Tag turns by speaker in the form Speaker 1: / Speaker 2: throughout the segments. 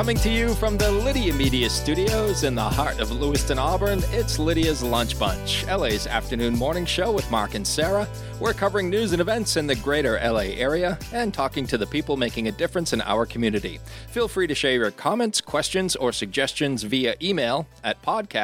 Speaker 1: Coming to you from the Lydia Media Studios in the heart of Lewiston, Auburn, it's Lydia's Lunch Bunch, LA's afternoon morning show with Mark and Sarah. We're covering news and events in the greater LA area and talking to the people making a difference in our community. Feel free to share your comments, questions, or suggestions via email at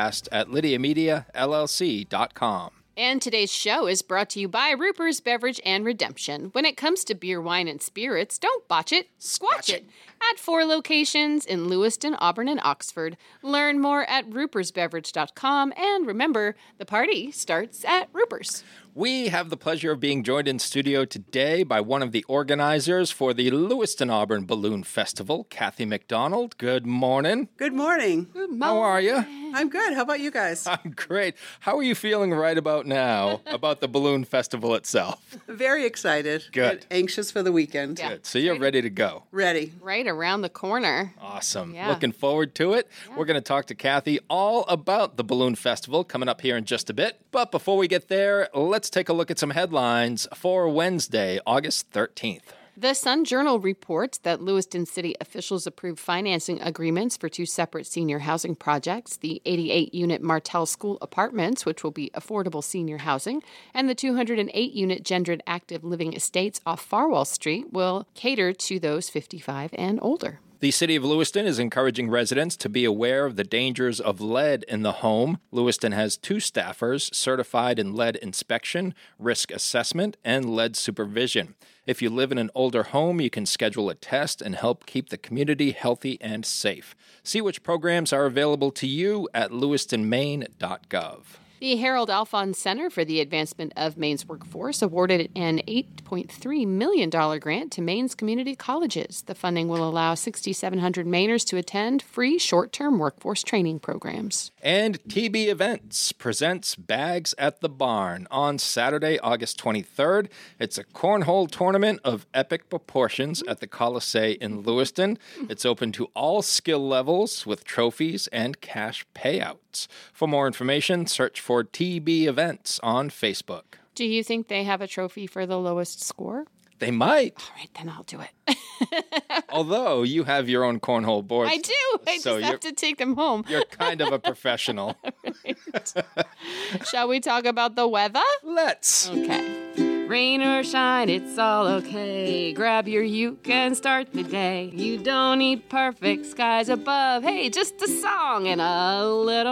Speaker 1: podcast@lydiamediallc.com.
Speaker 2: And today's show is brought to you by Ruper's Beverage and Redemption. When it comes to beer, wine, and spirits, don't botch it, squatch it. At 4 locations in Lewiston, Auburn, and Oxford. Learn more at rupersbeverage.com. And remember, the party starts at Ruper's.
Speaker 1: We have the pleasure of being joined in studio today by one of the organizers for the Lewiston Auburn Balloon Festival, Kathy McDonald. Good morning.
Speaker 3: Good morning.
Speaker 2: Good morning.
Speaker 1: How are you?
Speaker 3: I'm good. How about you guys?
Speaker 1: I'm great. How are you feeling right about now about the Balloon Festival itself?
Speaker 3: Very excited.
Speaker 1: Good.
Speaker 3: And anxious for the weekend.
Speaker 2: Yeah.
Speaker 1: Good. So you're ready to go.
Speaker 3: Ready.
Speaker 2: Right around the corner.
Speaker 1: Awesome.
Speaker 2: Yeah.
Speaker 1: Looking forward to it. Yeah. We're going to talk to Kathy all about the Balloon Festival coming up here in just a bit. But before we get there, let's take a look at some headlines for Wednesday, August 13th.
Speaker 2: The Sun-Journal reports that Lewiston City officials approved financing agreements for 2 separate senior housing projects, the 88-unit Martell School Apartments, which will be affordable senior housing, and the 208-unit Gendron Active Living Estates off Farwell Street will cater to those 55 and older.
Speaker 1: The City of Lewiston is encouraging residents to be aware of the dangers of lead in the home. Lewiston has 2 staffers certified in lead inspection, risk assessment, and lead supervision. If you live in an older home, you can schedule a test and help keep the community healthy and safe. See which programs are available to you at lewistonmaine.gov.
Speaker 2: The Harold Alphons Center for the Advancement of Maine's Workforce awarded an $8.3 million grant to Maine's community colleges. The funding will allow 6,700 Mainers to attend free short-term workforce training programs.
Speaker 1: And TB Events presents Bags at the Barn on Saturday, August 23rd. It's a cornhole tournament of epic proportions at the Colisée in Lewiston. It's open to all skill levels with trophies and cash payouts. For more information, search for TB Events on Facebook.
Speaker 2: Do you think they have a trophy for the lowest score?
Speaker 1: They might.
Speaker 2: All right, then I'll do it.
Speaker 1: Although you have your own cornhole boards.
Speaker 2: I do. I just have to take them home.
Speaker 1: You're kind of a professional.
Speaker 2: Right. Shall we talk about the weather?
Speaker 1: Let's.
Speaker 2: Okay. Rain or shine, it's all okay. Grab your uke and start the day. You don't need perfect skies above. Hey, just a song and a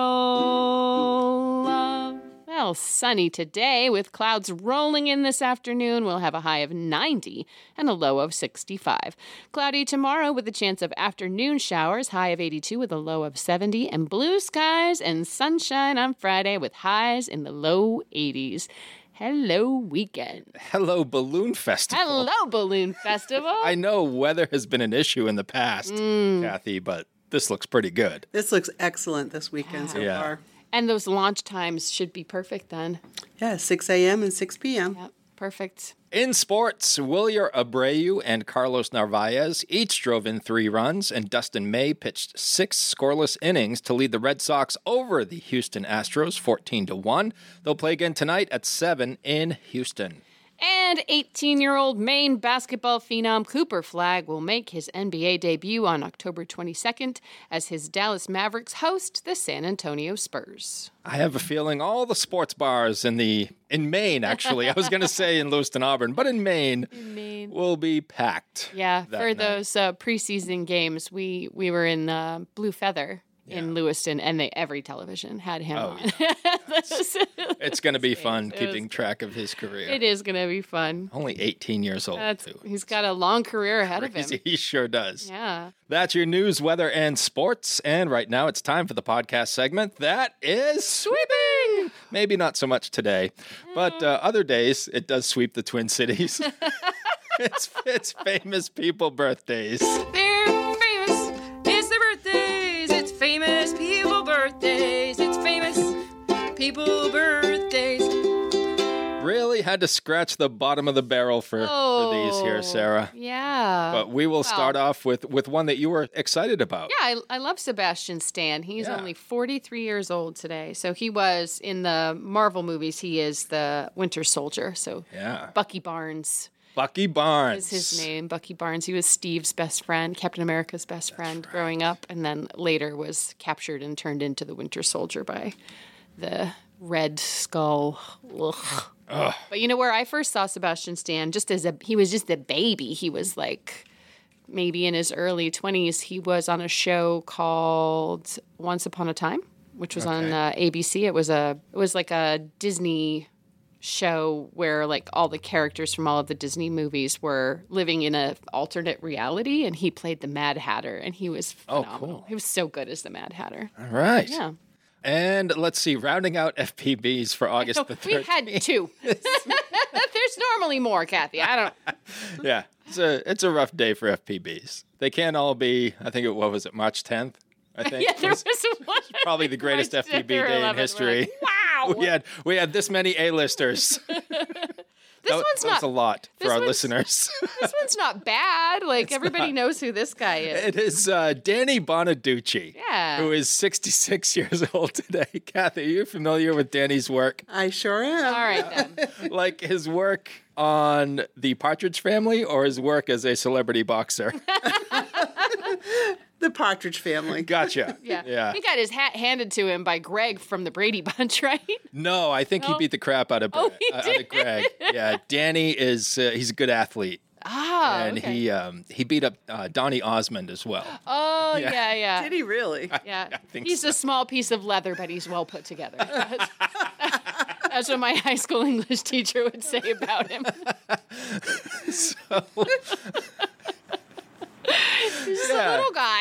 Speaker 2: little love. Well, sunny today with clouds rolling in this afternoon. We'll have a high of 90 and a low of 65. Cloudy tomorrow with a chance of afternoon showers, high of 82 with a low of 70. And blue skies and sunshine on Friday with highs in the low 80s. Hello, weekend.
Speaker 1: Hello, Balloon Festival.
Speaker 2: Hello, Balloon Festival.
Speaker 1: I know weather has been an issue in the past, Kathy, but this looks pretty good.
Speaker 3: This looks excellent this weekend so far.
Speaker 2: And those launch times should be perfect then.
Speaker 3: Yeah, 6 a.m. and 6 p.m.
Speaker 2: Yep, perfect.
Speaker 1: In sports, Wilyer Abreu and Carlos Narvaez each drove in 3 runs, and Dustin May pitched 6 scoreless innings to lead the Red Sox over the Houston Astros 14-1. They'll play again tonight at 7 in Houston.
Speaker 2: And 18-year-old Maine basketball phenom Cooper Flagg will make his NBA debut on October 22nd as his Dallas Mavericks host the San Antonio Spurs.
Speaker 1: I have a feeling all the sports bars in Maine, actually. I was going to say in Lewiston, Auburn, but in Maine, will be packed.
Speaker 2: Yeah, for those preseason games, we were in Blue Feather. In Lewiston, and every television had him on. Yeah.
Speaker 1: It's going to be fun keeping track of his career.
Speaker 2: It is going to be fun.
Speaker 1: Only 18 years old, too.
Speaker 2: He's got a long career ahead of him.
Speaker 1: He sure does.
Speaker 2: Yeah.
Speaker 1: That's your news, weather, and sports. And right now it's time for the podcast segment that is sweeping. Maybe not so much today, but other days it does sweep the Twin Cities. It's famous people birthdays.
Speaker 2: They're famous. It's their birthdays. It's famous people birthdays. It's famous people birthdays.
Speaker 1: Really had to scratch the bottom of the barrel for these here, Sarah.
Speaker 2: Yeah.
Speaker 1: But we will start off with one that you were excited about.
Speaker 2: Yeah, I love Sebastian Stan. He's only 43 years old today. So he was, in the Marvel movies, he is the Winter Soldier. So Bucky Barnes.
Speaker 1: Bucky Barnes.
Speaker 2: is his name, Bucky Barnes. He was Steve's best friend, Captain America's best friend growing up, and then later was captured and turned into the Winter Soldier by the Red Skull. Ugh. But you know where I first saw Sebastian Stan? He was just a baby. He was like maybe in his early 20s. He was on a show called Once Upon a Time, which was on ABC. It was like a Disney show where like all the characters from all of the Disney movies were living in an alternate reality, and he played the Mad Hatter, and he was phenomenal.
Speaker 1: Oh, cool.
Speaker 2: He was so good as the Mad Hatter.
Speaker 1: All right.
Speaker 2: Yeah.
Speaker 1: And let's see, rounding out FPBs for August the 13th.
Speaker 2: We had 2. There's normally more, Kathy. I don't know.
Speaker 1: Yeah, it's a rough day for FPBs. They can't all be, I think, what was it, March 10th? I think.
Speaker 2: Yeah, there was one.
Speaker 1: Probably the greatest
Speaker 2: March 10th
Speaker 1: FPB
Speaker 2: or
Speaker 1: day in
Speaker 2: 11th.
Speaker 1: history.
Speaker 2: We're like, wow.
Speaker 1: We had this many A-listers.
Speaker 2: This
Speaker 1: That was a lot for our
Speaker 2: one's-
Speaker 1: listeners.
Speaker 2: This one's not bad. Like, everybody knows who this guy is.
Speaker 1: It is Danny Bonaducci,
Speaker 2: Yeah.
Speaker 1: who is 66 years old today. Kathy, are you familiar with Danny's work?
Speaker 3: I sure am.
Speaker 2: All right, then.
Speaker 1: Like his work on The Partridge Family or his work as a celebrity boxer?
Speaker 3: The Partridge Family.
Speaker 1: Gotcha.
Speaker 2: Yeah. He got his hat handed to him by Greg from the Brady Bunch, right?
Speaker 1: No, I think he beat the crap out of,
Speaker 2: he
Speaker 1: out
Speaker 2: did?
Speaker 1: of Greg. Yeah, Danny is he's a good athlete.
Speaker 2: Ah,
Speaker 1: And
Speaker 2: okay.
Speaker 1: he beat up Donny Osmond as well.
Speaker 2: Oh, yeah.
Speaker 3: Did he really?
Speaker 2: Yeah.
Speaker 1: think
Speaker 2: He's
Speaker 1: so.
Speaker 2: a small piece of leather, but he's well put together. That's what my high school English teacher would say about him. He's a little guy.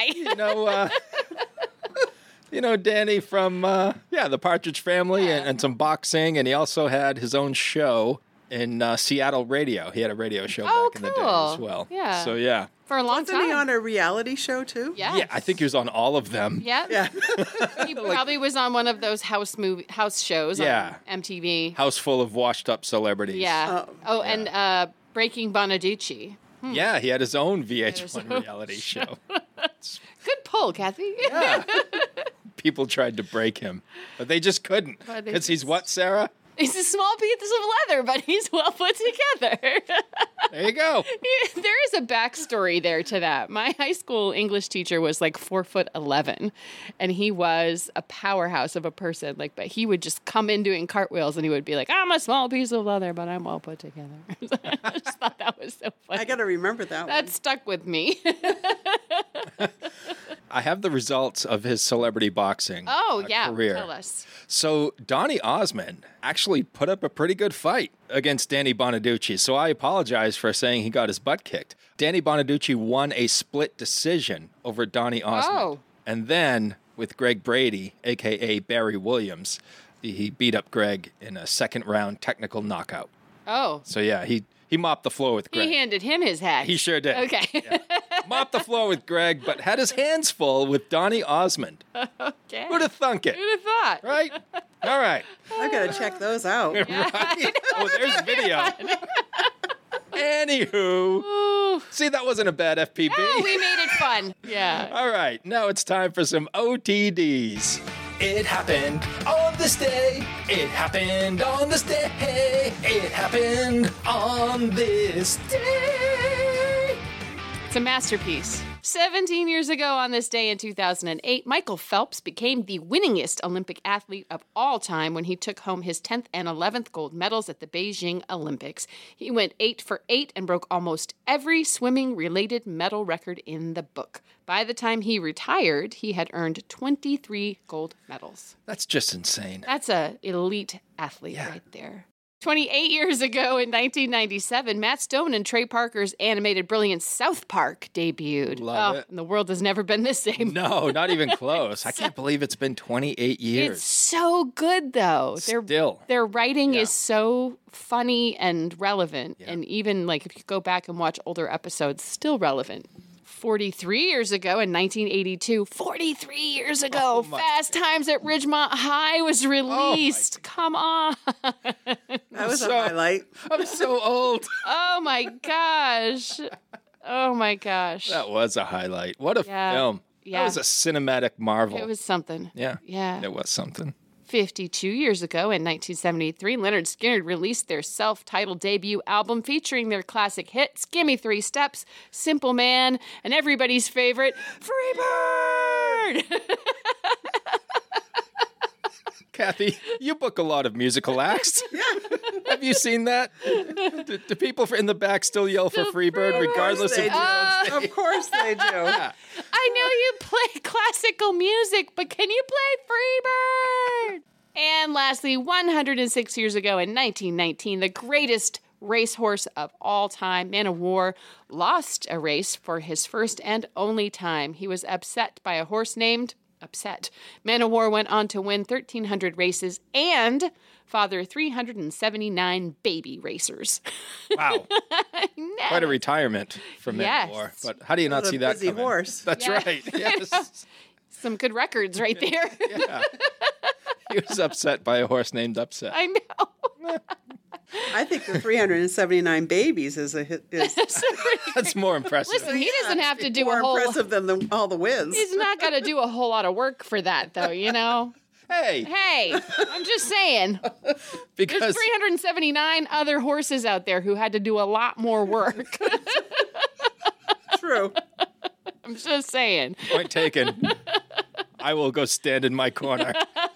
Speaker 1: You know Danny from the Partridge Family and some boxing, and he also had his own show in Seattle radio. He had a radio show
Speaker 2: Oh,
Speaker 1: back in the day
Speaker 2: cool.
Speaker 1: as well.
Speaker 2: Yeah.
Speaker 1: So yeah.
Speaker 2: For a long
Speaker 3: Wasn't he
Speaker 2: time.
Speaker 3: on a reality show too?
Speaker 2: Yeah.
Speaker 1: Yeah, I think he was on all of them.
Speaker 2: Yeah.
Speaker 3: Yeah.
Speaker 2: He probably was on one of those house shows
Speaker 1: Yeah.
Speaker 2: on MTV.
Speaker 1: House full of washed up celebrities.
Speaker 2: Yeah. And Breaking Bonaducci.
Speaker 1: Yeah, he had his own VH1 reality show.
Speaker 2: Good pull, Kathy.
Speaker 1: Yeah. People tried to break him, but they just couldn't.
Speaker 2: But they
Speaker 1: Because he's
Speaker 2: just-
Speaker 1: what, Sarah?
Speaker 2: He's a small piece of leather, but he's well put together.
Speaker 1: There you go.
Speaker 2: There is a backstory there to that. My high school English teacher was like 4'11", and he was a powerhouse of a person. Like, but he would just come in doing cartwheels, and he would be like, "I'm a small piece of leather, but I'm well put together." I just thought that was so funny.
Speaker 3: I got to remember that
Speaker 2: That stuck with me.
Speaker 1: I have the results of his celebrity boxing career.
Speaker 2: Tell us.
Speaker 1: So Donny Osmond actually put up a pretty good fight against Danny Bonaducci. So I apologize for saying he got his butt kicked. Danny Bonaducci won a split decision over Donny Osmond.
Speaker 2: Oh.
Speaker 1: And then with Greg Brady, a.k.a. Barry Williams, he beat up Greg in a second-round technical knockout.
Speaker 2: Oh.
Speaker 1: So yeah, he mopped the floor with Greg.
Speaker 2: He handed him his hat.
Speaker 1: He sure did.
Speaker 2: Okay.
Speaker 1: Mopped the floor with Greg, but had his hands full with Donny Osmond.
Speaker 2: Okay.
Speaker 1: Who'd have thunk it?
Speaker 2: Who'd have thought?
Speaker 1: Right? All right.
Speaker 3: I've got to check those out.
Speaker 1: Right? Oh, there's video. Anywho.
Speaker 2: Ooh.
Speaker 1: See, that wasn't a bad FPB.
Speaker 2: Oh, we made it fun. Yeah.
Speaker 1: All right, now it's time for some OTDs. It happened on this day. It happened on this day. It happened on this day.
Speaker 2: It's a masterpiece. 17 years ago on this day in 2008, Michael Phelps became the winningest Olympic athlete of all time when he took home his 10th and 11th gold medals at the Beijing Olympics. He went 8 for 8 and broke almost every swimming-related medal record in the book. By the time he retired, he had earned 23 gold medals.
Speaker 1: That's just insane.
Speaker 2: That's an elite athlete right there. 28 years ago in 1997, Matt Stone and Trey Parker's animated brilliance South Park debuted.
Speaker 1: Love it.
Speaker 2: And the world has never been the same.
Speaker 1: No, not even close. I can't believe it's been 28 years.
Speaker 2: It's so good, though.
Speaker 1: Still.
Speaker 2: Their writing
Speaker 1: Yeah.
Speaker 2: is so funny and relevant. And even, like, if you go back and watch older episodes, still relevant. 43 years ago in 1982, 43 years ago, Fast Times at Ridgemont High was released. Come on.
Speaker 3: That was
Speaker 1: So-
Speaker 3: a highlight.
Speaker 1: I'm so old.
Speaker 2: Oh my gosh. Oh my gosh.
Speaker 1: That was a highlight. What a
Speaker 2: Yeah.
Speaker 1: film.
Speaker 2: Yeah.
Speaker 1: That was a cinematic marvel.
Speaker 2: It was something.
Speaker 1: Yeah.
Speaker 2: Yeah.
Speaker 1: It was something.
Speaker 2: 52 years ago, in 1973, Leonard Skinner released their self-titled debut album featuring their classic hits, Gimme 3 Steps, Simple Man, and everybody's favorite, Freebird!
Speaker 1: Kathy, you book a lot of musical acts. Have you seen that? Do people in the back still yell for Freebird, regardless of
Speaker 3: They
Speaker 1: who's on
Speaker 3: do.
Speaker 1: stage?
Speaker 3: Of course they do.
Speaker 1: Yeah.
Speaker 2: I know you play classical music, but can you play Freebird? And lastly, 106 years ago in 1919, the greatest racehorse of all time, Man o' War, lost a race for his first and only time. He was upset by a horse named Upset. Man o' War went on to win 1,300 races and father 379 baby racers.
Speaker 1: Wow. Quite a retirement from Man o' War.
Speaker 2: Yes.
Speaker 1: But how do you not
Speaker 3: What a
Speaker 1: see that
Speaker 3: busy
Speaker 1: coming?
Speaker 3: horse.
Speaker 1: That's
Speaker 2: Yeah.
Speaker 1: right. Yes.
Speaker 2: Some good records right there.
Speaker 1: Yeah. He was upset by a horse named Upset.
Speaker 2: I know.
Speaker 3: I think the 379 babies is a hit. Is
Speaker 1: That's more impressive.
Speaker 2: Listen, he doesn't have to do
Speaker 3: more
Speaker 2: a whole...
Speaker 3: impressive than all the wins.
Speaker 2: He's not got to do a whole lot of work for that, though, you know?
Speaker 1: Hey,
Speaker 2: Hey, I'm just saying. There's
Speaker 1: because
Speaker 2: 379 other horses out there who had to do a lot more work.
Speaker 3: True.
Speaker 2: I'm just saying.
Speaker 1: point taken. I will go stand in my corner.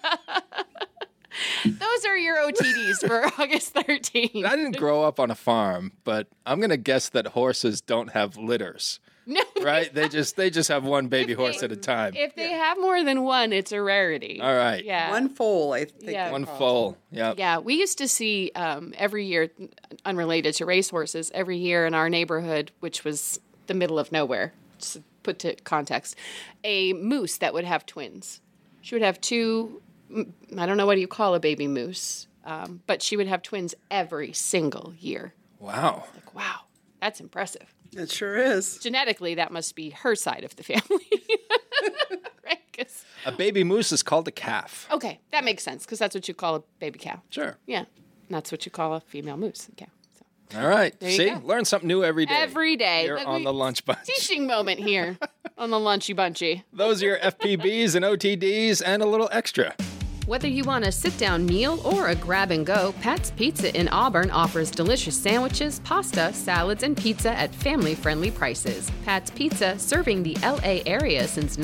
Speaker 2: Those are your OTDs for August 13th.
Speaker 1: I didn't grow up on a farm, but I'm gonna guess that horses don't have litters,
Speaker 2: No,
Speaker 1: right? They just have one baby horse at a time.
Speaker 2: if they have more than one, it's a rarity.
Speaker 1: All right.
Speaker 2: Yeah.
Speaker 3: One foal, I think.
Speaker 2: Yeah.
Speaker 3: they
Speaker 1: One
Speaker 3: call it.
Speaker 1: foal. Yeah.
Speaker 2: Yeah, we used to see every year, unrelated to racehorses, every year in our neighborhood, which was the middle of nowhere, just to put to context, a moose that would have twins. She would have two, I don't know what you call a baby moose, but she would have twins every single year.
Speaker 1: Wow.
Speaker 2: Like, wow, that's impressive.
Speaker 3: It sure is.
Speaker 2: Genetically, that must be her side of the family. Right? 'Cause-
Speaker 1: A baby moose is called a calf.
Speaker 2: okay, that makes sense, because that's what you call a baby cow.
Speaker 1: Sure.
Speaker 2: Yeah, and that's what you call a female moose, a cow. So.
Speaker 1: All right.
Speaker 2: There you
Speaker 1: See,
Speaker 2: go.
Speaker 1: learn something new every day.
Speaker 2: Every day.
Speaker 1: Here on the lunch bunch.
Speaker 2: Teaching moment here on the Lunchy Bunchy.
Speaker 1: Those are your FPBs and OTDs and a little extra.
Speaker 2: Whether you want a sit-down meal or a grab-and-go, Pat's Pizza in Auburn offers delicious sandwiches, pasta, salads, and pizza at family-friendly prices. Pat's Pizza, serving the LA area since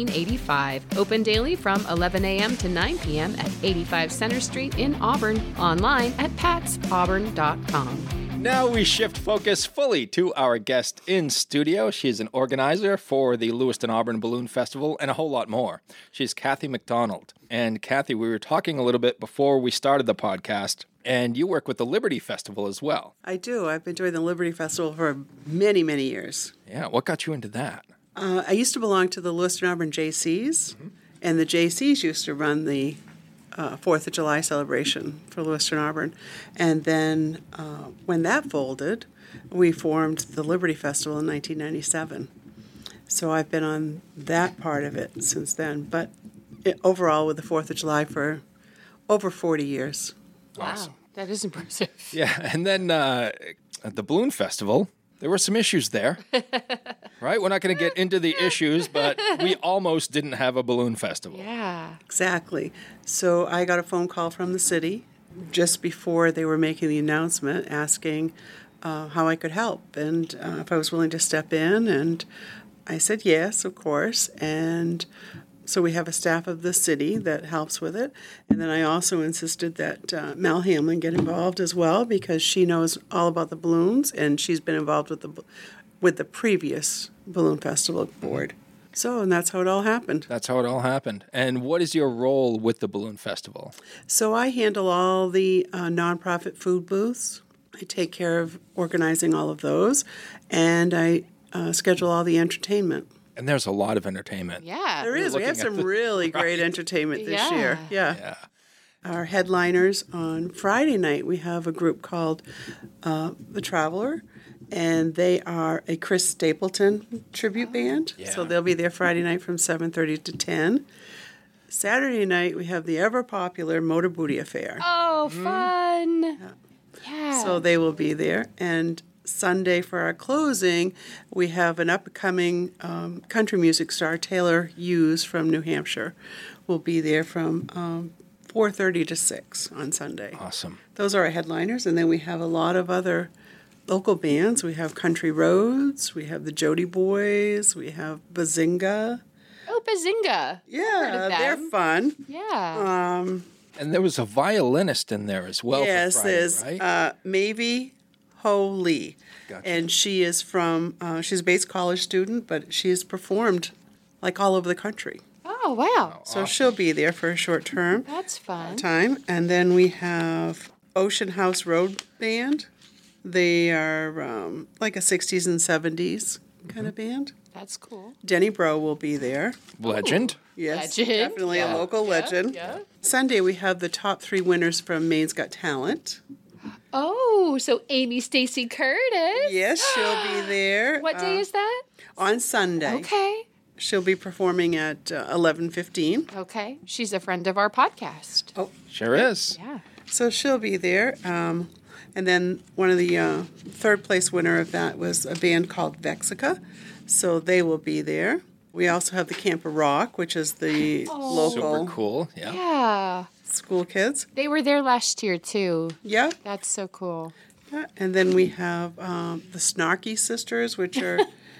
Speaker 2: 1985. Open daily from 11 a.m. to 9 p.m. at 85 Center Street in Auburn. Online at patsauburn.com.
Speaker 1: Now we shift focus fully to our guest in studio. She's an organizer for the Lewiston Auburn Balloon Festival and a whole lot more. She's Kathy McDonald. And Kathy, we were talking a little bit before we started the podcast, and you work with the Liberty Festival as well.
Speaker 3: I do. I've been doing the Liberty Festival for many, many years.
Speaker 1: Yeah, what got you into that?
Speaker 3: I used to belong to the Lewiston Auburn JCs, and the JCs used to run the 4th of July celebration for Lewiston Auburn. And then when that folded, we formed the Liberty Festival in 1997. So I've been on that part of it since then. But overall, with the 4th of July for over 40 years.
Speaker 2: Wow, that is impressive.
Speaker 1: Yeah, and then at the Balloon Festival, there were some issues there. Right? We're not going to get into the issues, but we almost didn't have a balloon festival.
Speaker 2: Yeah.
Speaker 3: Exactly. So I got a phone call from the city just before they were making the announcement asking how I could help and if I was willing to step in. And I said yes, of course. And so we have a staff of the city that helps with it. And then I also insisted that Mel Hamlin get involved as well because she knows all about the balloons and she's been involved with the previous Balloon Festival board. So, and that's how it all happened.
Speaker 1: That's how it all happened. And what is your role with the Balloon Festival?
Speaker 3: So I handle all the nonprofit food booths. I take care of organizing all of those, and I schedule all the entertainment.
Speaker 1: And there's a lot of entertainment.
Speaker 2: Yeah.
Speaker 3: There is. We have some really great entertainment this
Speaker 2: Yeah.
Speaker 3: year. Yeah. Our headliners on Friday night, we have a group called The Traveler, and they are a Chris Stapleton tribute band.
Speaker 1: Yeah.
Speaker 3: So they'll be there Friday night from 7:30 to 10. Saturday night, we have the ever-popular Motor Booty Affair.
Speaker 2: Oh, fun. Yeah.
Speaker 3: So they will be there. And Sunday for our closing, we have an upcoming country music star, Taylor Hughes from New Hampshire, will be there from 4:30 to 6 on Sunday.
Speaker 1: Awesome.
Speaker 3: Those are our headliners, and then we have a lot of other local bands. We have Country Roads, we have the Jody Boys, we have Bazinga.
Speaker 2: Oh, Bazinga.
Speaker 3: Yeah,
Speaker 2: of
Speaker 3: they're
Speaker 2: them.
Speaker 3: fun.
Speaker 2: Yeah.
Speaker 1: And there was a violinist in there as well.
Speaker 3: Yes,
Speaker 1: for Friday,
Speaker 3: there's
Speaker 1: right?
Speaker 3: Maybe Ho Lee.
Speaker 1: Gotcha.
Speaker 3: And she is from, she's a Bates College student, but she has performed like all over the country.
Speaker 2: Oh, wow.
Speaker 3: So she'll be there for a short term
Speaker 2: That's fun.
Speaker 3: time. And then we have Ocean House Road Band. They are like a 60s and 70s kind of band.
Speaker 2: That's cool.
Speaker 3: Denny Bro will be there.
Speaker 1: Legend.
Speaker 3: Yes,
Speaker 2: Legend.
Speaker 3: definitely a local legend.
Speaker 2: Yeah.
Speaker 3: Sunday we have the top 3 winners from Maine's Got Talent.
Speaker 2: Oh, so Amy Stacy Curtis.
Speaker 3: Yes, she'll be there.
Speaker 2: What day is that?
Speaker 3: On Sunday.
Speaker 2: Okay.
Speaker 3: She'll be performing at 11:15.
Speaker 2: Okay. She's a friend of our podcast.
Speaker 3: Oh,
Speaker 1: Sure is.
Speaker 2: Yeah.
Speaker 3: so she'll be there. And then one of the third place winner of that was a band called Vexica. So they will be there. We also have the Camper Rock, which is the local
Speaker 1: Super cool. Yeah.
Speaker 2: Yeah.
Speaker 3: school kids.
Speaker 2: They were there last year, too.
Speaker 3: Yeah.
Speaker 2: That's so cool.
Speaker 3: Yeah. And then we have the Snarky Sisters, which are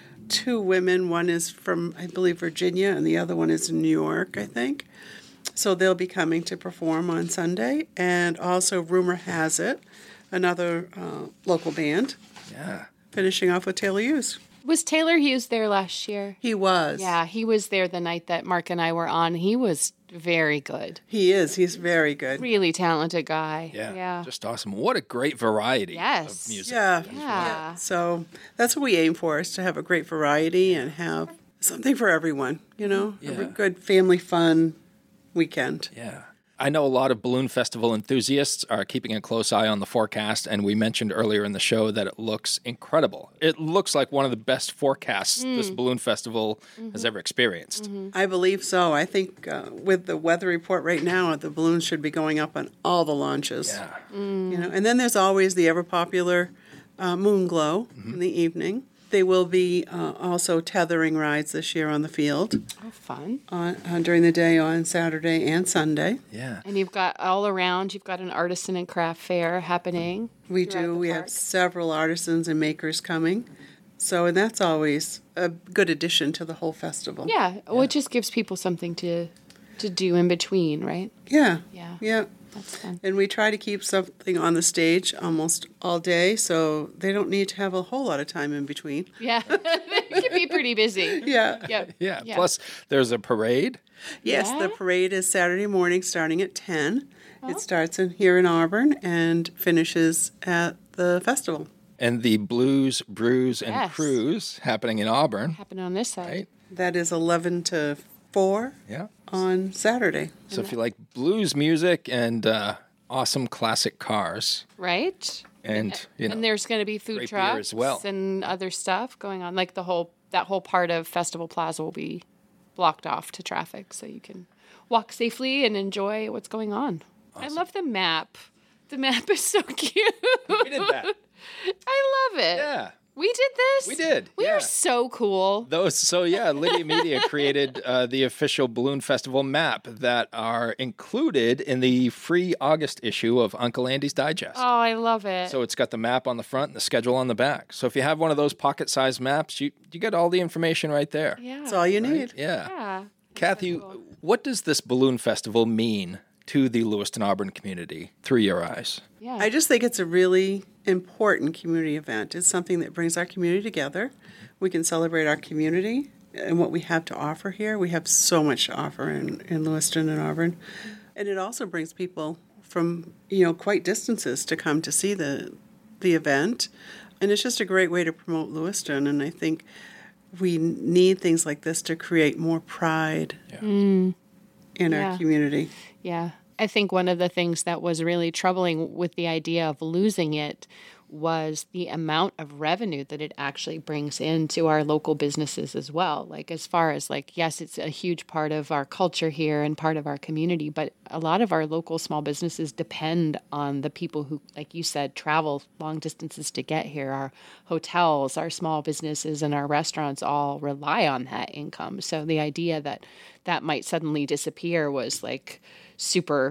Speaker 3: 2 women. One is from, I believe, Virginia, and the other one is in New York, I think. So they'll be coming to perform on Sunday. And also, Rumor Has It, another local band,
Speaker 1: Yeah.
Speaker 3: finishing off with Taylor Hughes.
Speaker 2: Was Taylor Hughes there last year?
Speaker 3: He was.
Speaker 2: Yeah, he was there the night that Mark and I were on. He was very good.
Speaker 3: He is. He's very good.
Speaker 2: Really talented guy.
Speaker 1: Yeah.
Speaker 2: Yeah.
Speaker 1: Just awesome. What a great variety
Speaker 2: Yes.
Speaker 1: of music.
Speaker 3: Yeah.
Speaker 2: Yeah.
Speaker 3: So that's what we aim for, is to have a great variety and have something for everyone, you know?
Speaker 1: Yeah.
Speaker 3: A good family fun weekend.
Speaker 1: Yeah. I know a lot of Balloon Festival enthusiasts are keeping a close eye on the forecast, and we mentioned earlier in the show that it looks incredible. It looks like one of the best forecasts this Balloon Festival has ever experienced.
Speaker 3: I believe so. I think with the weather report right now, the balloons should be going up on all the launches.
Speaker 1: Yeah.
Speaker 3: You know, and then there's always the ever popular moon glow in the evening. They will be also tethering rides this year on the field
Speaker 2: Oh, fun.
Speaker 3: during the day on Saturday and Sunday.
Speaker 1: Yeah.
Speaker 2: And you've got all around, you've got an artisan and craft fair happening.
Speaker 3: We
Speaker 2: throughout
Speaker 3: do.
Speaker 2: the
Speaker 3: We
Speaker 2: park.
Speaker 3: have several artisans and makers coming. So, and that's always a good addition to the whole festival.
Speaker 2: Yeah, well, it just gives people something to do in between, right?
Speaker 3: Yeah.
Speaker 2: Yeah.
Speaker 3: Yeah.
Speaker 2: That's fun.
Speaker 3: And we try to keep something on the stage almost all day, so they don't need to have a whole lot of time in between.
Speaker 2: Yeah, it can be pretty busy.
Speaker 3: Yeah.
Speaker 2: Yep.
Speaker 1: Yeah. Plus, there's a parade.
Speaker 3: Yes,
Speaker 2: Yeah?
Speaker 3: the parade is Saturday morning starting at 10. It starts here in Auburn and finishes at the festival.
Speaker 1: And the Blues, Brews, and
Speaker 2: Yes.
Speaker 1: Cruise happening in Auburn.
Speaker 2: Happening on this side.
Speaker 1: Right?
Speaker 3: That is 11 to 4
Speaker 1: Yeah.
Speaker 3: on Saturday.
Speaker 1: So if you like blues music and awesome classic cars,
Speaker 2: Right?
Speaker 1: and you know,
Speaker 2: And there's going to be food
Speaker 1: great beer
Speaker 2: trucks
Speaker 1: as well.
Speaker 2: and other stuff going on. Like that whole part of Festival Plaza will be blocked off to traffic, so you can walk safely and enjoy what's going on. I love the map. The map is so cute.
Speaker 1: we did that.
Speaker 2: I love it.
Speaker 1: Yeah.
Speaker 2: We did this.
Speaker 1: We did,
Speaker 2: We
Speaker 1: yeah.
Speaker 2: are so cool.
Speaker 1: Lydia Media created the official Balloon Festival map that are included in the free August issue of Uncle Andy's Digest.
Speaker 2: Oh, I love it.
Speaker 1: So it's got the map on the front and the schedule on the back. So if you have one of those pocket-sized maps, you get all the information right there.
Speaker 2: yeah.
Speaker 3: That's all you need.
Speaker 1: Yeah.
Speaker 2: Yeah.
Speaker 1: Kathy, what does this Balloon Festival mean to the Lewiston Auburn community through your eyes?
Speaker 2: Yeah.
Speaker 3: I just think it's a really important community event. It's something that brings our community together. We can celebrate our community and what we have to offer here. We have so much to offer in Lewiston and Auburn. And it also brings people from, quite distances to come to see the event. And it's just a great way to promote Lewiston. And I think we need things like this to create more pride in
Speaker 2: Yeah.
Speaker 3: our community.
Speaker 2: Yeah. I think one of the things that was really troubling with the idea of losing it was the amount of revenue that it actually brings into our local businesses as well. Like, as far as yes, it's a huge part of our culture here and part of our community, but a lot of our local small businesses depend on the people who, like you said, travel long distances to get here. Our hotels, our small businesses, and our restaurants all rely on that income. So the idea that that might suddenly disappear was super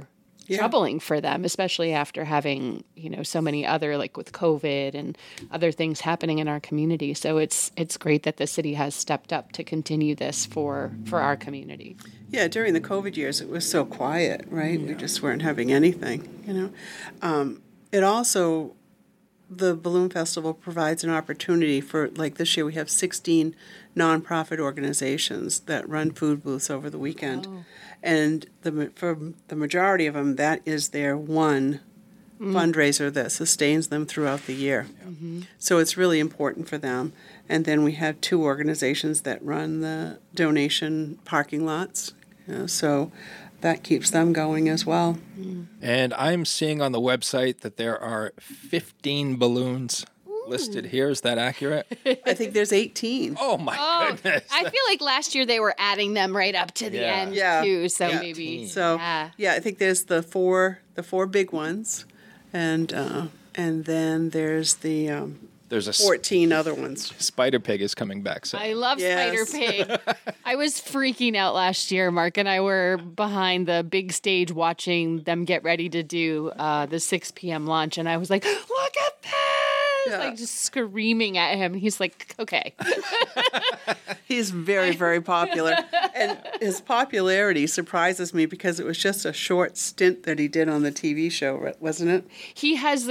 Speaker 3: Yeah.
Speaker 2: troubling for them, especially after having, so many other, like with COVID and other things happening in our community. So it's great that the city has stepped up to continue this for our community.
Speaker 3: Yeah, during the COVID years, it was so quiet, right? We just weren't having anything, It also, the Balloon Festival provides an opportunity for, like this year, we have 16 nonprofit organizations that run food booths over the weekend.
Speaker 2: Oh.
Speaker 3: And for the majority of them, that is their one fundraiser that sustains them throughout the year.
Speaker 2: Mm-hmm.
Speaker 3: So it's really important for them. And then we have 2 organizations that run the donation parking lots. So that keeps them going as well.
Speaker 1: And I'm seeing on the website that there are 15 balloons listed here. Is that accurate?
Speaker 3: I think there's 18.
Speaker 1: Oh, my goodness.
Speaker 2: I feel like last year they were adding them right up to the
Speaker 1: Yeah.
Speaker 2: end
Speaker 3: Yeah.
Speaker 2: too. So
Speaker 3: Yeah.
Speaker 2: maybe.
Speaker 3: So
Speaker 2: yeah.
Speaker 3: I think there's the four big ones, and then there's the
Speaker 1: There's a
Speaker 3: 14 other ones.
Speaker 1: Spider Pig is coming back soon.
Speaker 2: I love
Speaker 3: Yes.
Speaker 2: Spider Pig. I was freaking out last year. Mark and I were behind the big stage watching them get ready to do the 6 p.m. launch, and I was like, "Look at this!"
Speaker 3: Yeah.
Speaker 2: Like just screaming at him. He's like, "Okay."
Speaker 3: He's very, very popular, and his popularity surprises me because it was just a short stint that he did on the TV show, wasn't it?
Speaker 2: He has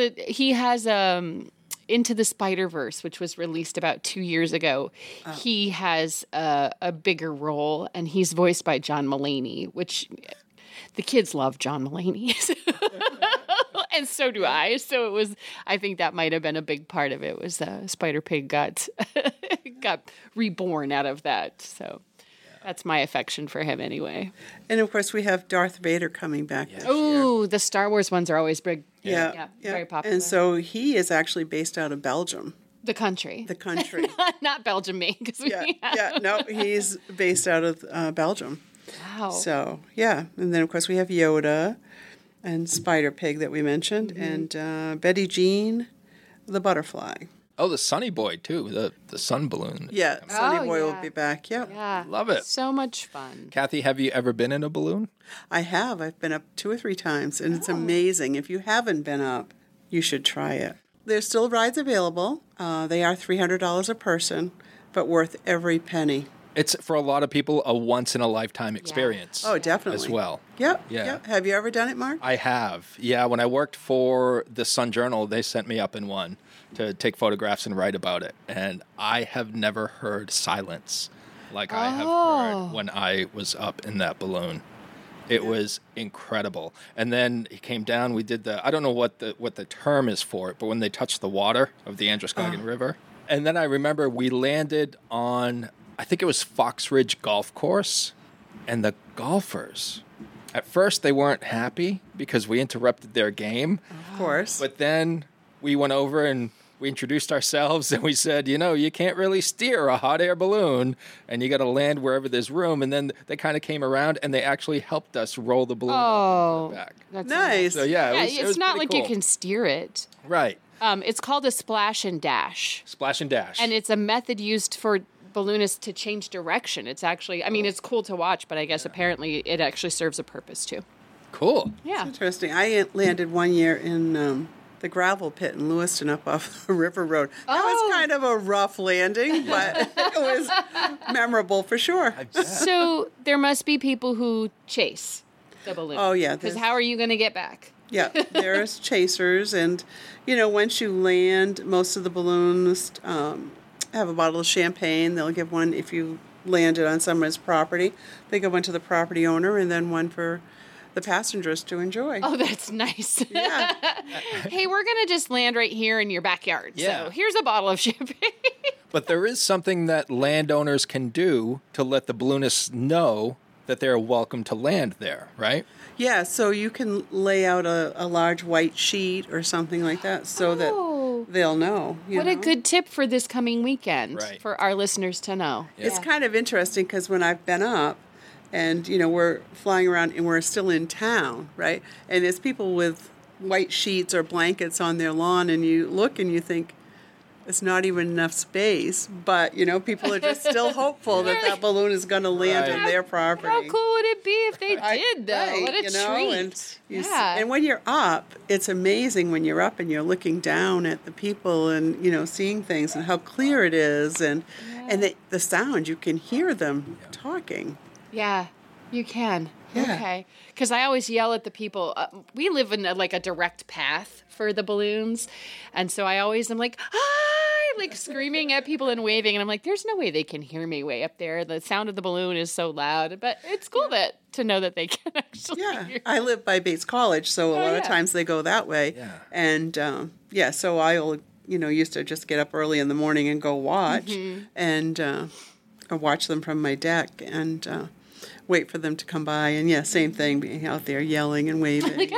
Speaker 2: Into the Spider-Verse, which was released about 2 years ago. He has a bigger role, and he's voiced by John Mulaney, which the kids love John Mulaney. And so do I. So I think that might have been a big part of it, was Spider Pig got reborn out of that. So that's my affection for him anyway.
Speaker 3: And of course, we have Darth Vader coming back this year.
Speaker 2: Oh, the Star Wars ones are always big.
Speaker 3: Yeah,
Speaker 2: very popular.
Speaker 3: And so he is actually based out of Belgium,
Speaker 2: The country.
Speaker 3: the country.
Speaker 2: Not Belgium, Maine.
Speaker 3: No, he's based out of Belgium.
Speaker 2: Wow.
Speaker 3: So, yeah. And then, of course, we have Yoda and Spider Pig that we mentioned, and Betty Jean, the butterfly.
Speaker 1: Oh, the Sunny Boy, too, the sun balloon.
Speaker 3: Yeah, Sonny Boy
Speaker 2: yeah.
Speaker 3: will be back. Yep.
Speaker 2: Yeah.
Speaker 1: Love it.
Speaker 2: So much fun.
Speaker 1: Kathy, have you ever been in a balloon?
Speaker 3: I have. I've been up 2 or 3 times, and it's amazing. If you haven't been up, you should try it. There's still rides available. They are $300 a person, but worth every penny.
Speaker 1: It's, for a lot of people, a once-in-a-lifetime experience.
Speaker 3: Oh, definitely.
Speaker 1: As well.
Speaker 3: Yep.
Speaker 1: Yeah.
Speaker 3: Yep. Have you ever done it, Mark?
Speaker 1: I have. Yeah, when I worked for the Sun Journal, they sent me up in one to take photographs and write about it. And I have never heard silence like I have heard when I was up in that balloon. It was incredible. And then he came down, we did I don't know what the term is for it, but when they touched the water of the Androscoggin River. And then I remember we landed on, I think it was Fox Ridge Golf Course, and the golfers, at first they weren't happy because we interrupted their game.
Speaker 3: Of course.
Speaker 1: But then we went over and we introduced ourselves and we said, you can't really steer a hot air balloon and you got to land wherever there's room. And then they kind of came around and they actually helped us roll the balloon up and put it back.
Speaker 2: That's
Speaker 3: Nice.
Speaker 1: So yeah, it
Speaker 2: it's
Speaker 1: was
Speaker 2: not
Speaker 1: pretty
Speaker 2: like you
Speaker 1: cool.
Speaker 2: can steer it.
Speaker 1: Right.
Speaker 2: It's called a splash and dash.
Speaker 1: Splash and dash.
Speaker 2: And it's a method used for balloonists to change direction. It's actually, it's cool to watch, but I guess apparently it actually serves a purpose too.
Speaker 1: Cool.
Speaker 2: Yeah.
Speaker 3: Interesting. I landed one year in the gravel pit in Lewiston up off River Road. That was kind of a rough landing, but it was memorable for sure.
Speaker 2: So there must be people who chase the balloon.
Speaker 3: Oh, yeah.
Speaker 2: Because how are you going to get back?
Speaker 3: Yeah, there's chasers, and once you land, most of the balloons have a bottle of champagne. They'll give one if you landed on someone's property. They give one to the property owner, and then one for the passengers to enjoy.
Speaker 2: Oh, that's nice.
Speaker 3: Yeah.
Speaker 2: Hey, we're going to just land right here in your backyard.
Speaker 1: Yeah.
Speaker 2: So here's a bottle of champagne.
Speaker 1: But there is something that landowners can do to let the balloonists know that they're welcome to land there, right?
Speaker 3: Yeah, so you can lay out a large white sheet or something like that so that they'll know.
Speaker 2: What a good tip for this coming weekend
Speaker 1: Right.
Speaker 2: for our listeners to know.
Speaker 3: It's kind of interesting because when I've been up and, we're flying around and we're still in town, right? And there's people with white sheets or blankets on their lawn and you look and you think, it's not even enough space, but, people are just still hopeful that balloon is going to land on their property.
Speaker 2: How cool would it be if they did, though?
Speaker 3: Right,
Speaker 2: What a treat.
Speaker 3: And, and when you're up, it's amazing when you're up and you're looking down at the people and, seeing things and how clear it is. And the sound, you can hear them talking.
Speaker 2: Yeah, you can.
Speaker 3: Yeah.
Speaker 2: Okay. Because I always yell at the people. We live in a direct path for the balloons. And so I always am like, hi, like screaming at people and waving. And I'm like, there's no way they can hear me way up there. The sound of the balloon is so loud. But it's cool to know that they can actually hear.
Speaker 3: I live by Bates College, so a lot of times they go that way.
Speaker 1: Yeah.
Speaker 3: And, so I'll, used to just get up early in the morning and go watch. And I watch them from my deck and wait for them to come by. And, same thing, being out there yelling and waving.
Speaker 2: Like,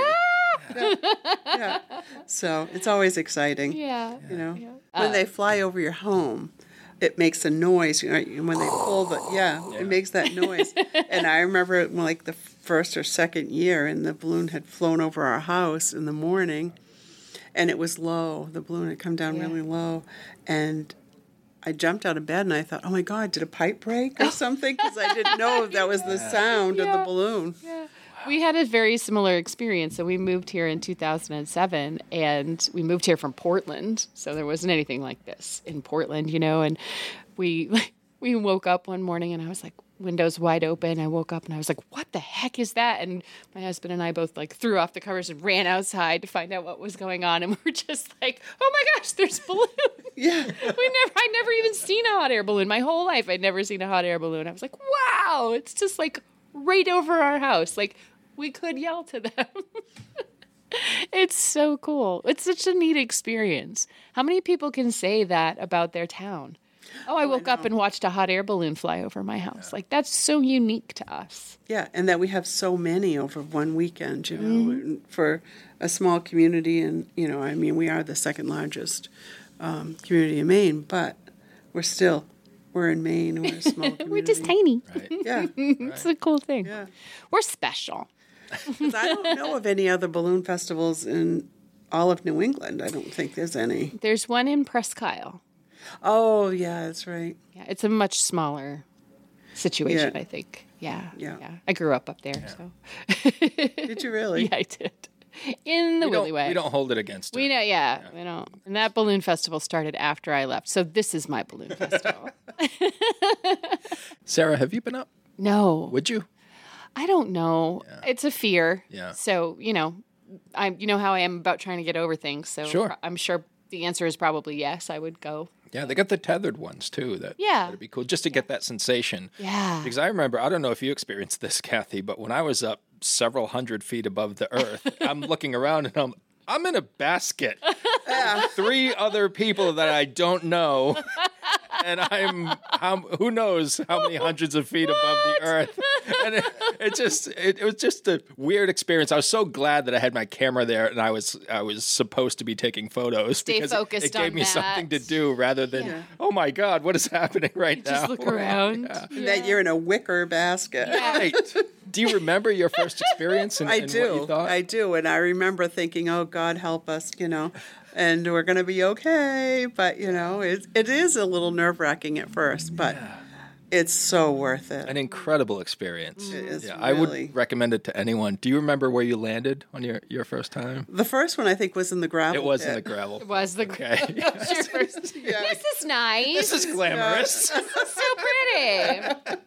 Speaker 2: ah!
Speaker 3: So it's always exciting.
Speaker 2: Yeah.
Speaker 3: When they fly over your home, it makes a noise. When they pull it makes that noise. And I remember the first or second year, and the balloon had flown over our house in the morning, and it was low. The balloon had come down really low, and I jumped out of bed and I thought, oh my God, did a pipe break or something? Because I didn't know that was the sound of the balloon.
Speaker 2: Yeah. We had a very similar experience. So we moved here in 2007, and we moved here from Portland. So there wasn't anything like this in Portland, and we woke up one morning and I was like, windows wide open. I woke up and I was like, what the heck is that? And my husband and I both threw off the covers and ran outside to find out what was going on. And we're just like, oh my gosh, there's balloons.
Speaker 3: Yeah.
Speaker 2: I'd never even seen a hot air balloon. My whole life, I'd never seen a hot air balloon. I was like, wow, it's just right over our house. We could yell to them. It's so cool. It's such a neat experience. How many people can say that about their town? Oh, I woke up and watched a hot air balloon fly over my house. That's so unique to us.
Speaker 3: Yeah, and that we have so many over one weekend, for a small community. And, we are the second largest community in Maine, but we're in Maine. We're a small community.
Speaker 2: We're just tiny.
Speaker 1: Right.
Speaker 3: Yeah.
Speaker 2: It's a cool thing.
Speaker 3: Yeah.
Speaker 2: We're special.
Speaker 3: 'Cause I don't know of any other balloon festivals in all of New England. I don't think there's any.
Speaker 2: There's one in Presque Isle.
Speaker 3: Oh, yeah, that's right.
Speaker 2: Yeah, it's a much smaller situation,
Speaker 3: Yeah.
Speaker 2: I think. Yeah.
Speaker 3: Yeah.
Speaker 2: I grew up up there, so.
Speaker 3: Did you really?
Speaker 2: Yeah, I did. In the Willy way.
Speaker 1: We don't hold it against her.
Speaker 2: We know, we don't. And that balloon festival started after I left, so this is my balloon festival.
Speaker 1: Sarah, have you been up?
Speaker 2: No.
Speaker 1: Would you?
Speaker 2: I don't know. Yeah. It's a fear.
Speaker 1: Yeah.
Speaker 2: So, I'm how I am about trying to get over things. So
Speaker 1: Sure.
Speaker 2: I'm sure the answer is probably yes, I would go.
Speaker 1: Yeah, they got the tethered ones too. That'd be cool just to get that sensation.
Speaker 2: Yeah.
Speaker 1: Because I remember, I don't know if you experienced this, Kathy, but when I was up several hundred feet above the earth, I'm looking around and I'm in a basket. Yeah. 3 other people that I don't know. And who knows how many hundreds of feet above the earth. And it was just a weird experience. I was so glad that I had my camera there and I was supposed to be taking photos.
Speaker 2: Stay
Speaker 1: because
Speaker 2: focused
Speaker 1: it gave
Speaker 2: on
Speaker 1: me
Speaker 2: that.
Speaker 1: something to do rather than, oh my God, what is happening right now?
Speaker 2: Just look around.
Speaker 3: Yeah. That you're in a wicker basket.
Speaker 2: Yeah.
Speaker 1: Right. Do you remember your first experience and,
Speaker 3: I
Speaker 1: and
Speaker 3: do.
Speaker 1: what you thought?
Speaker 3: I do. And I remember thinking, oh, God help us, and we're going to be okay. But, it is a little nerve-wracking at first, but it's so worth it.
Speaker 1: An incredible experience.
Speaker 3: It is
Speaker 1: I would
Speaker 3: really.
Speaker 1: recommend it to anyone. Do you remember where you landed on your first time?
Speaker 3: The first one, I think, was in the gravel
Speaker 1: It was
Speaker 3: pit.
Speaker 1: in the gravel.
Speaker 2: It was the
Speaker 1: Okay.
Speaker 2: That was your first.
Speaker 3: Yeah.
Speaker 2: This is nice.
Speaker 1: This is glamorous.
Speaker 2: This is so pretty.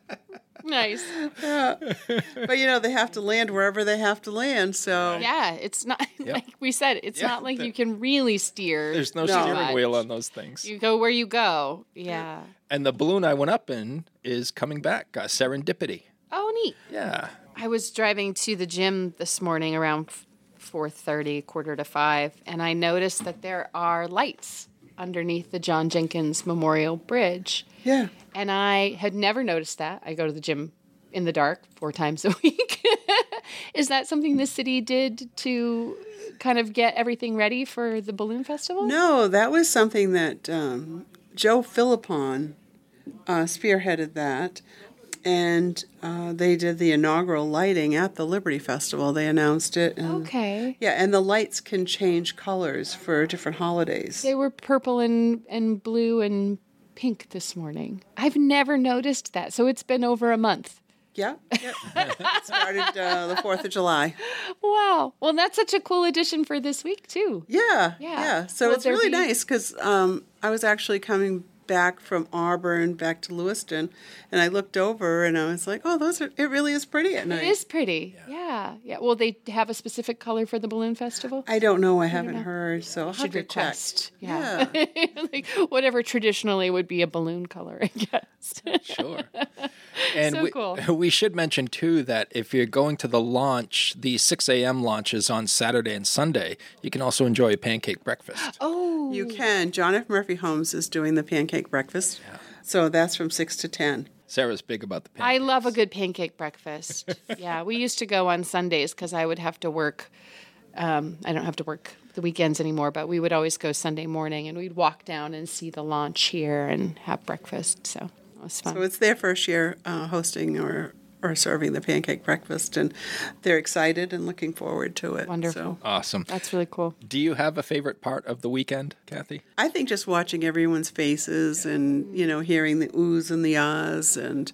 Speaker 2: Nice.
Speaker 3: Yeah. But, they have to land wherever they have to land, so...
Speaker 2: Yeah, it's not, like we said, it's
Speaker 1: Yeah.
Speaker 2: not like you can really steer.
Speaker 1: There's no
Speaker 3: No.
Speaker 1: steering wheel on those things.
Speaker 2: You go where you go. Yeah.
Speaker 1: And the balloon I went up in is coming back. Serendipity.
Speaker 2: Oh, neat.
Speaker 1: Yeah.
Speaker 2: I was driving to the gym this morning around 4:30, 4:45, and I noticed that there are lights underneath the John Jenkins Memorial Bridge.
Speaker 3: Yeah.
Speaker 2: And I had never noticed that. I go to the gym in the dark 4 times a week. Is that something the city did to kind of get everything ready for the balloon festival?
Speaker 3: No, that was something that Joe Philippon spearheaded that. And they did the inaugural lighting at the Liberty Festival. They announced it. And,
Speaker 2: Okay.
Speaker 3: yeah, and the lights can change colors for different holidays.
Speaker 2: They were purple and blue and pink this morning. I've never noticed that. So it's been over a month.
Speaker 3: Yeah, yep. It started the 4th of July.
Speaker 2: Wow. Well, that's such a cool addition for this week, too.
Speaker 3: Yeah. So
Speaker 2: Will
Speaker 3: it's
Speaker 2: there
Speaker 3: really
Speaker 2: be-
Speaker 3: nice because I was actually coming back from Auburn back to Lewiston, and I looked over and I was like, oh, it really is pretty at night.
Speaker 2: It is pretty. Yeah. Will they have a specific color for the balloon festival?
Speaker 3: I don't know. I haven't heard, so I'll have
Speaker 2: Should
Speaker 3: to check.
Speaker 2: request. Yeah. Like whatever traditionally would be a balloon color, I guess.
Speaker 1: Sure. And
Speaker 2: So cool.
Speaker 1: we should mention, too, that if you're going to the launch, the 6 a.m. launches on Saturday and Sunday, you can also enjoy a pancake breakfast.
Speaker 2: Oh.
Speaker 3: You can. John F. Murphy Homes is doing the pancake breakfast, so that's from 6 to 10.
Speaker 1: Sarah's big about the pancakes.
Speaker 2: I love a good pancake breakfast. Yeah, we used to go on Sundays because I would have to work. I don't have to work the weekends anymore, but we would always go Sunday morning and we'd walk down and see the launch here and have breakfast. So it was fun.
Speaker 3: So it's their first year hosting or serving the pancake breakfast, and they're excited and looking forward to it.
Speaker 2: Wonderful.
Speaker 3: So
Speaker 1: Awesome.
Speaker 2: That's really cool.
Speaker 1: Do you have a favorite part of the weekend, Kathy?
Speaker 3: I think just watching everyone's faces and, hearing the oohs and the ahs and,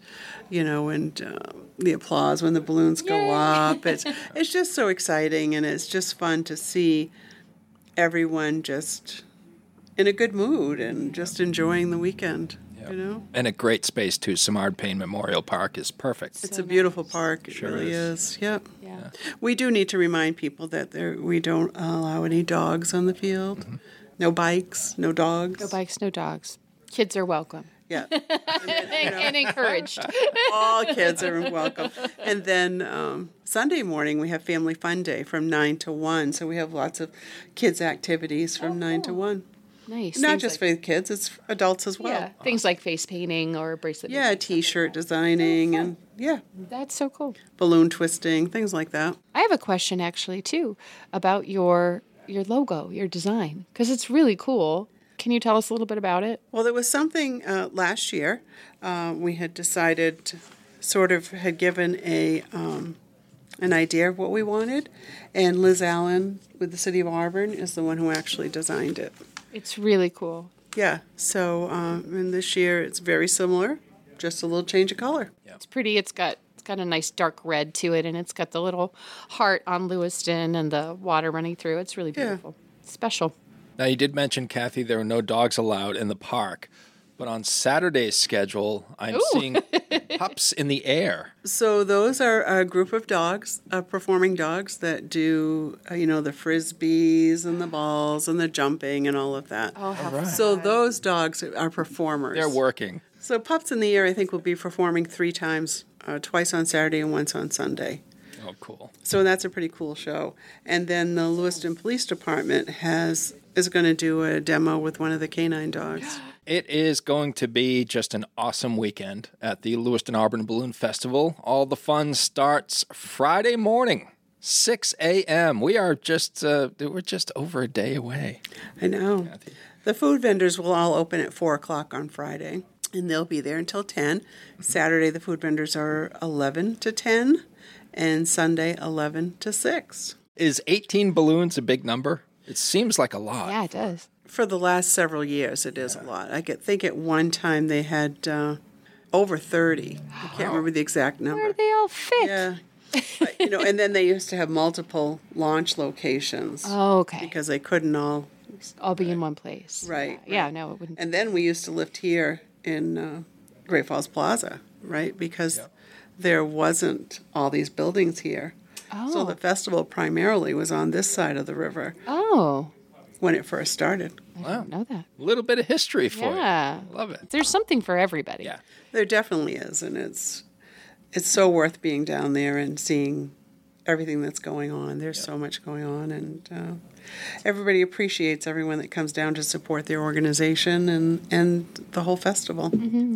Speaker 3: the applause when the balloons go up. It's just so exciting, and it's just fun to see everyone just in a good mood and just enjoying the weekend,
Speaker 1: And a great space, too. Simard Payne Memorial Park is perfect.
Speaker 3: It's a beautiful park. It
Speaker 1: Sure
Speaker 3: really
Speaker 1: is.
Speaker 3: is. Yep.
Speaker 2: Yeah.
Speaker 3: We do need to remind people that we don't allow any dogs on the field.
Speaker 1: Mm-hmm.
Speaker 3: No bikes, no dogs.
Speaker 2: No bikes, no dogs. Kids are welcome
Speaker 3: Yeah.
Speaker 2: and encouraged.
Speaker 3: All kids are welcome. And then Sunday morning we have Family Fun Day from 9 to 1. So we have lots of kids' activities from 9 to 1.
Speaker 2: Nice.
Speaker 3: Not
Speaker 2: Things
Speaker 3: just
Speaker 2: like,
Speaker 3: for the kids, it's adults as well.
Speaker 2: yeah, things like face painting or bracelet.
Speaker 3: Yeah, T-shirt designing and
Speaker 2: That's so cool.
Speaker 3: balloon twisting, things like that.
Speaker 2: I have a question actually too about your logo, your design, because it's really cool. Can you tell us a little bit about it?
Speaker 3: Well, there was something last year we had decided, had given an idea of what we wanted, and Liz Allen with the City of Auburn is the one who actually designed it.
Speaker 2: It's really cool.
Speaker 3: Yeah, so and this year it's very similar, just a little change of color.
Speaker 2: It's pretty. It's got a nice dark red to it, and it's got the little heart on Lewiston and the water running through. It's really beautiful. It's special.
Speaker 1: Now, you did mention, Kathy, there are no dogs allowed in the park. But on Saturday's schedule, I'm seeing pups in the air.
Speaker 3: So those are a group of dogs, performing dogs that do, the frisbees and the balls and the jumping and all of that.
Speaker 2: Oh, how fun.
Speaker 3: So those dogs are performers.
Speaker 1: They're working.
Speaker 3: So Pups in the Air, I think, will be performing 3 times, twice on Saturday and once on Sunday.
Speaker 1: Oh, cool.
Speaker 3: So that's a pretty cool show. And then the Lewiston Police Department is going to do a demo with one of the canine dogs.
Speaker 1: It is going to be just an awesome weekend at the Lewiston Auburn Balloon Festival. All the fun starts Friday morning, 6 a.m. We're just over a day away.
Speaker 3: I know.
Speaker 1: Kathy.
Speaker 3: The food vendors will all open at 4 o'clock on Friday, and they'll be there until 10. Saturday, the food vendors are 11 to 10, and Sunday, 11 to 6.
Speaker 1: Is 18 balloons a big number? It seems like a lot.
Speaker 2: Yeah, it does.
Speaker 3: For the last several years, it is a lot. I think at one time they had over 30. I can't remember the exact number.
Speaker 2: Where do they all fit?
Speaker 3: Yeah. But, and then they used to have multiple launch locations
Speaker 2: Oh, okay.
Speaker 3: because they couldn't all.
Speaker 2: All be in one place.
Speaker 3: Right,
Speaker 2: Yeah,
Speaker 3: right.
Speaker 2: no, it wouldn't.
Speaker 3: And then we used to lift here in Great Falls Plaza, right? Because there wasn't all these buildings here.
Speaker 2: Oh.
Speaker 3: So the festival primarily was on this side of the river
Speaker 2: Oh,
Speaker 3: when it first started.
Speaker 2: I didn't know that.
Speaker 1: A little bit of history for
Speaker 2: Yeah.
Speaker 1: you. Love it.
Speaker 2: There's something for everybody.
Speaker 1: Yeah.
Speaker 3: There definitely is, and it's so worth being down there and seeing everything that's going on. There's so much going on, and everybody appreciates everyone that comes down to support their organization and the whole festival.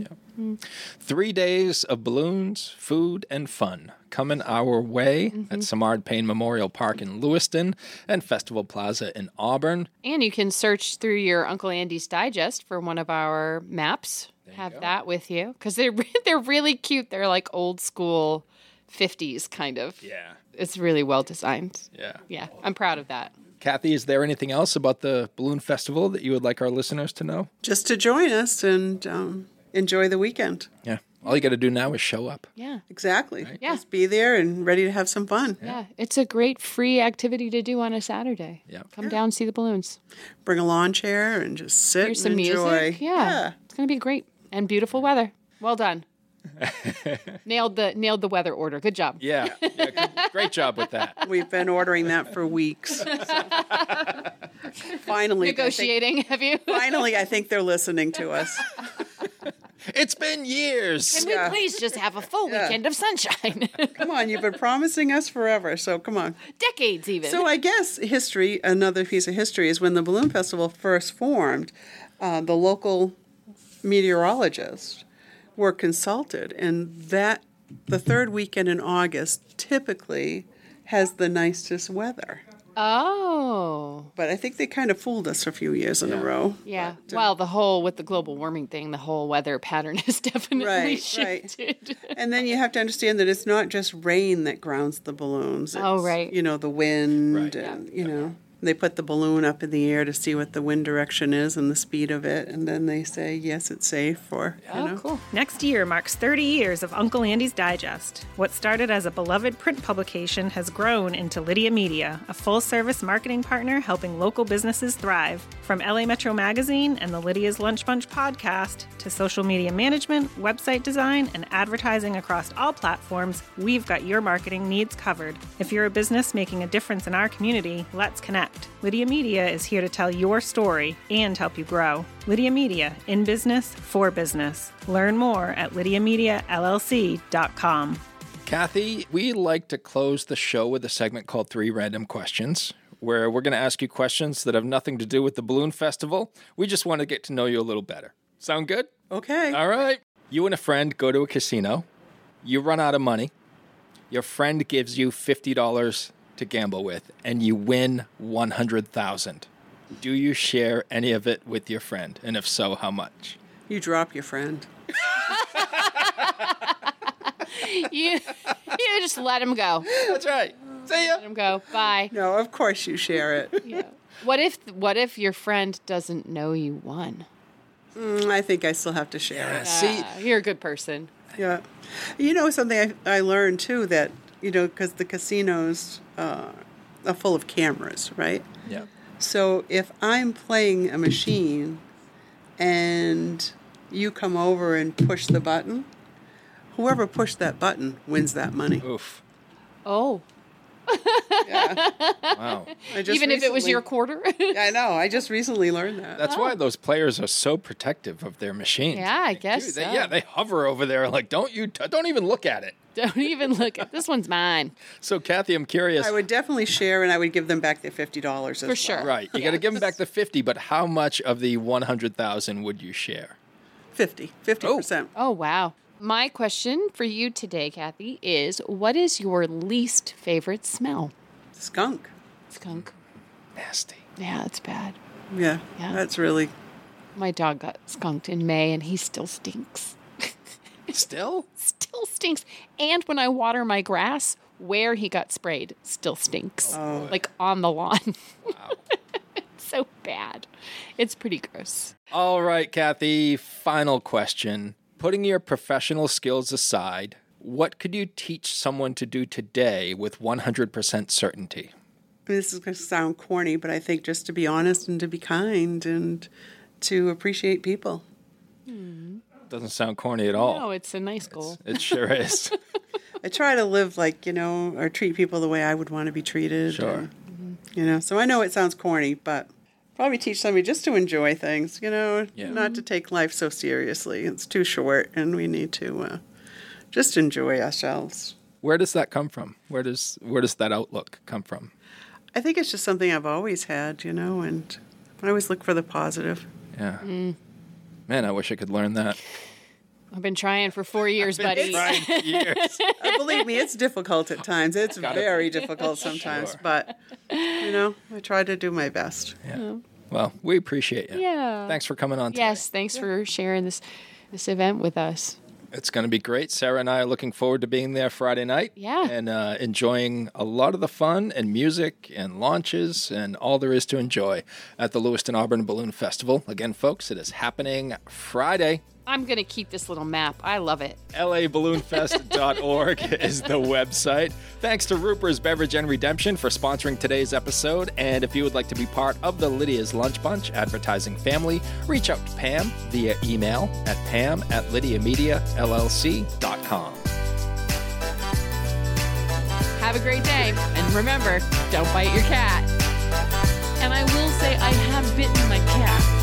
Speaker 1: 3 days of balloons, food, and fun coming our way at Simard Payne Memorial Park in Lewiston and Festival Plaza in Auburn.
Speaker 2: And you can search through your Uncle Andy's Digest for one of our maps have that with you because they're really cute. They're like old school 50s kind of.
Speaker 1: Yeah.
Speaker 2: It's really well designed.
Speaker 1: Yeah.
Speaker 2: Yeah, I'm proud of that.
Speaker 1: Kathy, is there anything else about the Balloon Festival that you would like our listeners to know?
Speaker 3: Just to join us and enjoy the weekend.
Speaker 1: Yeah. All you got to do now is show up.
Speaker 2: Yeah.
Speaker 3: Exactly.
Speaker 2: Yeah.
Speaker 3: Just be there and ready to have some fun.
Speaker 2: Yeah. It's a great free activity to do on a Saturday.
Speaker 1: Yeah.
Speaker 2: Come down, see the balloons.
Speaker 3: Bring a lawn chair and just sit
Speaker 2: Hear
Speaker 3: and
Speaker 2: some
Speaker 3: enjoy.
Speaker 2: music. Yeah. It's going to be great. And beautiful weather. Well done. Nailed the weather order. Good job.
Speaker 1: Yeah. Great job with that.
Speaker 3: We've been ordering that for weeks. Finally,
Speaker 2: Negotiating, have you?
Speaker 3: Finally, I think they're listening to us.
Speaker 1: It's been years.
Speaker 2: Can we please just have a full weekend of sunshine?
Speaker 3: Come on, you've been promising us forever, so come on.
Speaker 2: Decades even.
Speaker 3: So I guess history, another piece of history, is when the Balloon Festival first formed, the local meteorologists were consulted, and that the third weekend in August typically has the nicest weather.
Speaker 2: Oh.
Speaker 3: But I think they kind of fooled us a few years in a row.
Speaker 2: Yeah. Well, with the global warming thing, the whole weather pattern has definitely shifted.
Speaker 3: And then you have to understand that it's not just rain that grounds the balloons. It's,
Speaker 2: right.
Speaker 3: The wind
Speaker 1: Right.
Speaker 3: and, they put the balloon up in the air to see what the wind direction is and the speed of it. And then they say, yes, it's safe or,
Speaker 2: Cool.
Speaker 4: Next year marks 30 years of Uncle Andy's Digest. What started as a beloved print publication has grown into Lydia Media, a full-service marketing partner helping local businesses thrive. From LA Metro Magazine and the Lydia's Lunch Bunch podcast to social media management, website design, and advertising across all platforms, we've got your marketing needs covered. If you're a business making a difference in our community, let's connect. Lydia Media is here to tell your story and help you grow. Lydia Media, in business, for business. Learn more at lydiamediallc.com.
Speaker 1: Kathy, we like to close the show with a segment called 3 Random Questions, where we're going to ask you questions that have nothing to do with the Balloon Festival. We just want to get to know you a little better. Sound good?
Speaker 3: Okay.
Speaker 1: All right. You and a friend go to a casino. You run out of money. Your friend gives you $50 to gamble with, and you win $100,000. Do you share any of it with your friend? And if so, how much?
Speaker 3: You drop your friend.
Speaker 2: You just let him go.
Speaker 1: That's right. See ya.
Speaker 2: Let him go. Bye.
Speaker 3: No, of course you share it.
Speaker 2: Yeah. What if your friend doesn't know you won?
Speaker 3: I think I still have to share it.
Speaker 1: See,
Speaker 2: You're a good person.
Speaker 3: Yeah. Something I learned, too, that, because the casinos are full of cameras, right?
Speaker 1: yeah.
Speaker 3: So if I'm playing a machine and you come over and push the button, whoever pushed that button wins that money.
Speaker 1: Oof.
Speaker 2: Oh.
Speaker 3: Yeah.
Speaker 1: Wow.
Speaker 2: Even if it was your quarter?
Speaker 3: I know. I just recently learned that.
Speaker 1: That's why those players are so protective of their machines.
Speaker 2: Yeah, I guess so.
Speaker 1: They hover over there like, don't even look at it.
Speaker 2: Don't even look at this one's mine.
Speaker 1: So, Kathy, I'm curious.
Speaker 3: I would definitely share, and I would give them back the $50 as well.
Speaker 2: For sure.
Speaker 1: Right. You got to give them back the 50, but how much of the 100,000 would you share?
Speaker 3: 50%.
Speaker 2: Oh, wow. My question for you today, Kathy, is what is your least favorite smell?
Speaker 3: Skunk.
Speaker 2: Skunk.
Speaker 1: Nasty.
Speaker 2: Yeah, it's bad.
Speaker 3: Yeah.
Speaker 2: Yeah.
Speaker 3: That's really...
Speaker 2: My dog got skunked in May, and he still stinks.
Speaker 1: Still?
Speaker 2: Still stinks. And when I water my grass, where he got sprayed still stinks.
Speaker 3: Oh.
Speaker 2: Like on the lawn.
Speaker 1: Wow.
Speaker 2: It's so bad. It's pretty gross.
Speaker 1: All right, Kathy, final question. Putting your professional skills aside, what could you teach someone to do today with 100% certainty?
Speaker 3: This is going to sound corny, but I think just to be honest and to be kind and to appreciate people.
Speaker 1: Doesn't sound corny at all.
Speaker 2: No, it's a nice goal.
Speaker 1: It sure is.
Speaker 3: I try to live or treat people the way I would want to be treated.
Speaker 1: Sure.
Speaker 3: So I know it sounds corny, but probably teach somebody just to enjoy things, not to take life so seriously. It's too short, and we need to just enjoy ourselves.
Speaker 1: Where does that come from? Where does that outlook come from?
Speaker 3: I think it's just something I've always had, and I always look for the positive.
Speaker 1: Yeah. Man, I wish I could learn that.
Speaker 2: I've been trying for 4 years, buddy.
Speaker 1: Trying for years.
Speaker 3: Believe me, it's difficult at times. It's very difficult sometimes,
Speaker 1: Sure.
Speaker 3: but, I try to do my best.
Speaker 1: Yeah. Well, we appreciate you.
Speaker 2: Yeah.
Speaker 1: Thanks for coming on today.
Speaker 2: Yes, thanks for sharing this this event with us.
Speaker 1: It's going to be great. Sarah and I are looking forward to being there Friday night.
Speaker 2: Yeah.
Speaker 1: And enjoying a lot of the fun and music and launches and all there is to enjoy at the Lewiston Auburn Balloon Festival. Again, folks, it is happening Friday.
Speaker 2: I'm going to keep this little map. I love it.
Speaker 1: laballoonfest.org is the website. Thanks to Ruper's Beverage and Redemption for sponsoring today's episode. And if you would like to be part of the Lydia's Lunch Bunch advertising family, reach out to Pam via email at pam@lydiamediallc.com.
Speaker 2: Have a great day. And remember, don't bite your cat. And I will say I have bitten my cat.